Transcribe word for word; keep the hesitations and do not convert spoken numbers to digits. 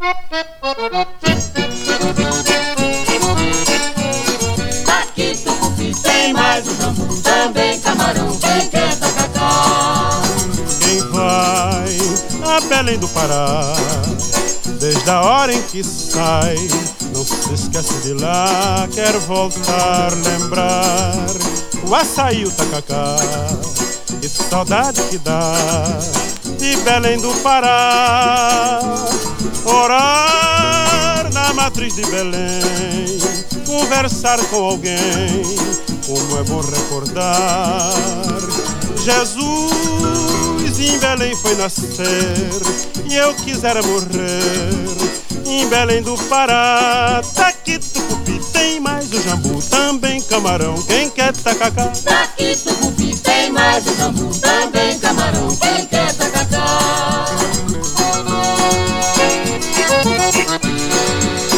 Aqui Tucupi tem mais o jambu, também camarão, quem quer tacacá. Quem vai a Belém do Pará, desde a hora em que sai, não se esquece de lá, quer voltar, lembrar o açaí, o tacacá. Que saudade que dá de Belém do Pará. Orar na matriz de Belém, conversar com alguém, como é bom recordar. Jesus em Belém foi nascer, e eu quisera morrer em Belém do Pará. Daqui Tucupi tem mais o jambu, também camarão, quem quer tacacá. Daqui Tucupi tem mais o jambu, também camarão, quem quer